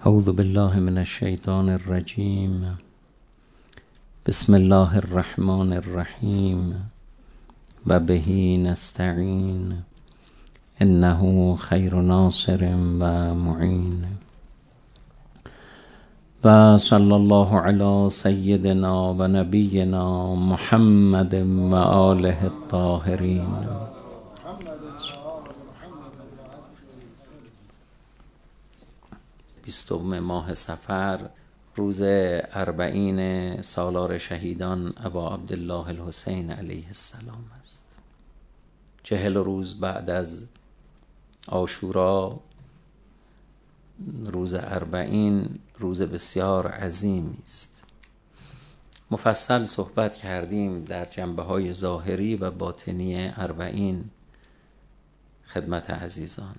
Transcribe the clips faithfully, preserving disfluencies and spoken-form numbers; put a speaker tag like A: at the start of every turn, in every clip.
A: اعوذ بالله من الشیطان الرجیم. بسم الله الرحمن الرحیم و به نستعین انه خیر ناصر و معین. و صلی الله علی سیدنا و نبینا محمد و آله الطاهرین. بیستم ماه صفر، روز اربعین سالار شهیدان ابا عبدالله الحسین علیه السلام است. چهل روز بعد از عاشورا، روز اربعین روز بسیار عظیمی است. مفصل صحبت کردیم در جنبه‌های ظاهری و باطنی اربعین خدمت عزیزان.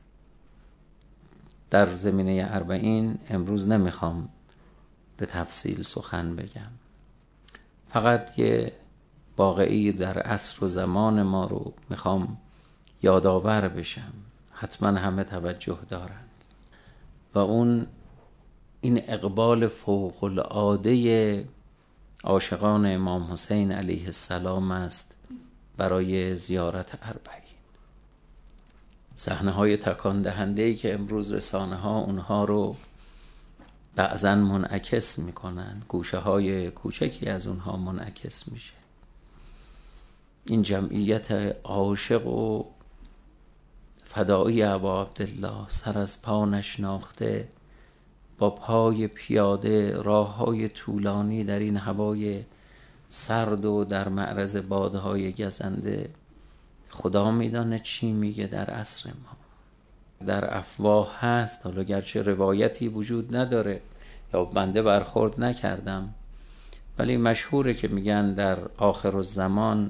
A: در زمینه اربعین امروز نمیخوام به تفصیل سخن بگم، فقط یه واقعی در عصر و زمان ما رو میخوام یادآور بشم، حتما همه توجه دارند، و اون این اقبال فوق العاده عاشقان امام حسین علیه السلام است برای زیارت اربعین. صحنه های تکان دهنده‌ای که امروز رسانه ها اونها رو بعضن منعکس میکنن، گوشه های کوچکی از اونها منعکس میشه. این جمعیت عاشق و فدایی ابا عبدالله سر از پا نشناخته، با پای پیاده راه های طولانی در این هوای سرد و در معرض بادهای گزنده، خدا میدانه چی میگه در عصر ما. در افواه هست، حالا گرچه روایتی وجود نداره یا بنده برخورد نکردم، ولی مشهوره که میگن در آخر الزمان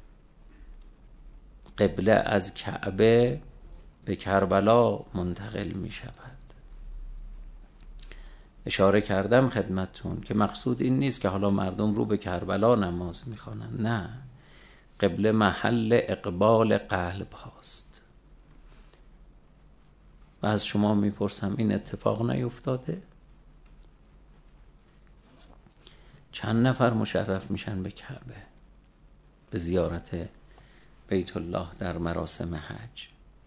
A: قبله از کعبه به کربلا منتقل میشود. اشاره کردم خدمتون که مقصود این نیست که حالا مردم رو به کربلا نماز میخوانن، نه، قبله محل اقبال قلب هاست. و از شما میپرسم این اتفاق نیفتاده؟ چند نفر مشرف میشن به کعبه، به زیارت بیت الله در مراسم حج؟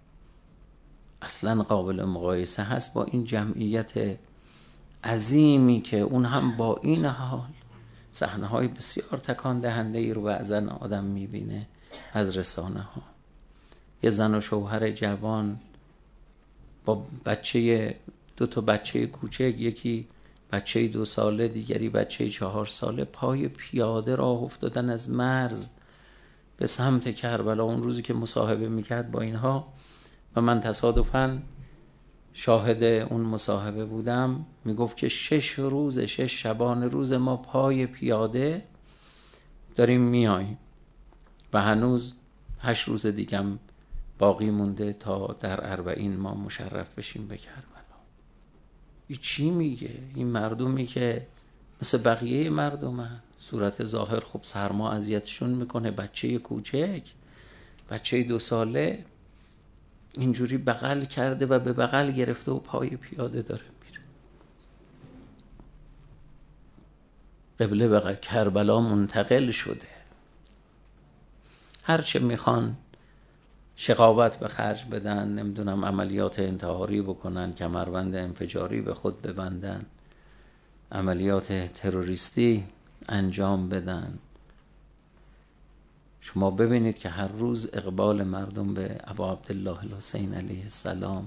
A: اصلا قابل مقایسه هست با این جمعیت عظیمی که اون هم با این حال صحنه های بسیار تکان دهنده ای رو بعضن آدم میبینه از رسانه ها. یه زن و شوهر جوان با بچه، دو تا بچه کوچک، یکی بچه دو ساله دیگری بچه چهار ساله، پای پیاده راه افتادن از مرز به سمت کربلا. اون روزی که مصاحبه میکرد با اینها و من تصادفاً شاهد اون مصاحبه بودم، میگفت که شش روز شش شبانه روز ما پای پیاده داریم میاییم و هنوز هشت روز دیگم باقی مونده تا در اربعین ما مشرف بشیم به کربلا. این چی میگه؟ این مردمی که مثل بقیه مردم هن. صورت ظاهر خب سرما اذیتشون میکنه، بچه کوچک، بچه دو ساله اینجوری بغل کرده و به بغل گرفته و پای پیاده داره میره. قبله به کربلا منتقل شده. هرچه میخوان شقاوت به خرج بدن، نمیدونم عملیات انتحاری بکنن، کمربند انفجاری به خود ببندن، عملیات تروریستی انجام بدن، شما ببینید که هر روز اقبال مردم به ابا عبدالله الحسین علیه السلام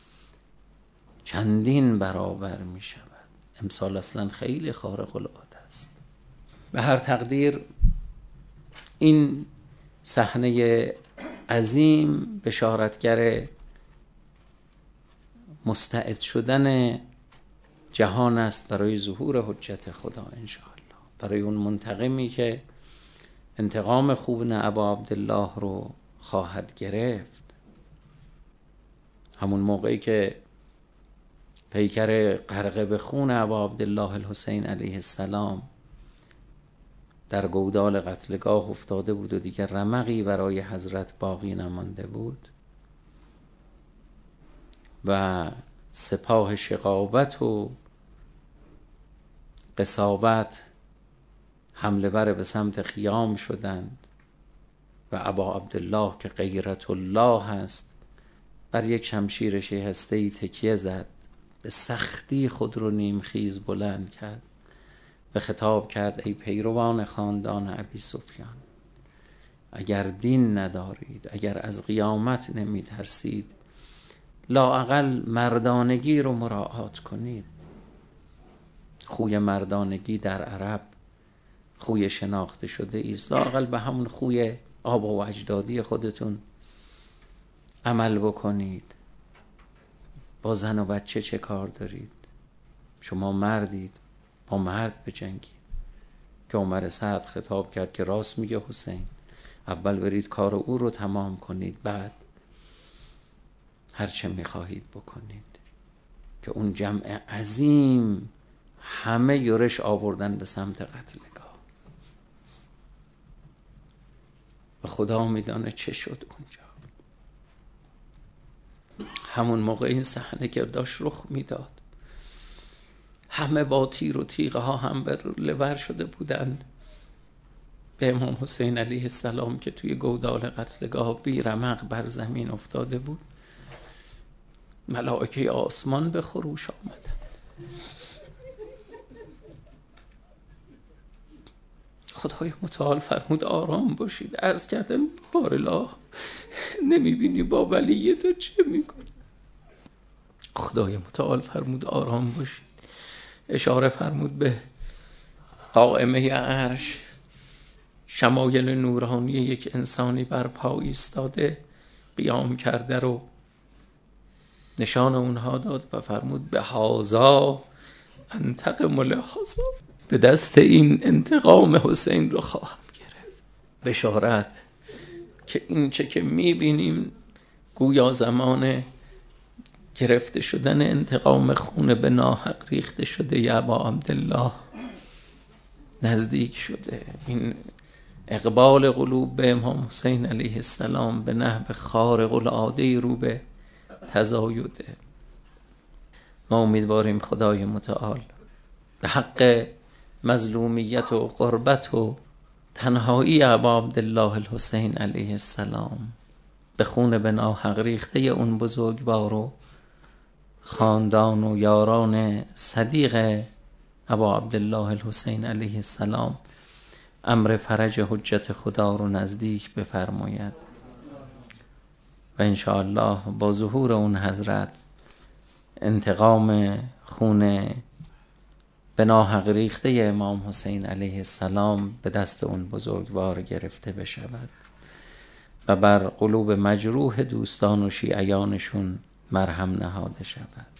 A: چندین برابر می شود. امسال اصلا خیلی خارق العاده است. به هر تقدیر این صحنه عظیم بشارتگر مستعد شدن جهان است برای ظهور حجت خدا انشاءالله، برای اون منتقمی که انتقام خوبن ابا عبدالله رو خواهد گرفت. همون موقعی که پیکر غرقه به خون ابا عبدالله الحسین علیه السلام در گودال قتلگاه افتاده بود و دیگر رمقی برای حضرت باقی نمانده بود و سپاه شقاوت و قساوت حمله ور به سمت خیام شدند و ابا عبدالله که غیرت الله هست بر یک شمشیر شکسته‌ای تکیه زد، به سختی خود رو نیمخیز بلند کرد و خطاب کرد ای پیروان خاندان ابی سفیان، اگر دین ندارید، اگر از قیامت نمی ترسید، لااقل مردانگی رو مراعات کنید. خوی مردانگی در عرب خوی شناخته شده ایست، لااقل به همون خوی آبا و اجدادی خودتون عمل بکنید. با زن و بچه چه کار دارید؟ شما مردید، با مرد بجنگید. که عمر سعد خطاب کرد که راست میگه حسین، اول برید کار او رو تمام کنید، بعد هر چه میخواهید بکنید. که اون جمع عظیم همه یورش آوردن به سمت قتلگاه و خدا میدانه چه شد اونجا. همون موقع این صحنه که داشت رخ میداد، همه با تیر و تیغه ها هم بر لور شده بودند به امام حسین علیه السلام که توی گودال قتلگاه بی رمق بر زمین افتاده بود. ملائکه آسمان به خروش آمدند. خدای متعال فرمود آرام باشید. عرض کردم بارالله نمیبینی با ولی تو چه میکنی؟ خدای متعال فرمود آرام باشید. اشاره فرمود به قائمه عرش، شمایل نورانی یک انسانی بر پا ایستاده قیام کرده رو نشان اونها داد و فرمود به هازا انتقم لهازا، به دست این انتقام حسین رو خواهم گرفت. بشارت که این چه که میبینیم گویا زمان گرفته شدن انتقام خون به ناحق ریخته شده یا ابا عبدالله نزدیک شده. این اقبال قلوب به امام حسین علیه السلام به نحو خارق العاده رو به تزایده. ما امیدواریم خدای متعال به حق مظلومیت و غربت و تنهایی ابا عبدالله الحسین علیه السلام به خون به ناحق ریخته اون بزرگوار و خاندان و یاران صدیق ابا عبدالله الحسین علیه السلام امر فرج حجت خدا رو نزدیک بفرماید و انشاءالله با ظهور اون حضرت انتقام خون به ناحق ریخته امام حسین علیه السلام به دست اون بزرگوار گرفته بشود و بر قلوب مجروح دوستان و شیعیانشون مرهم نهاده شود.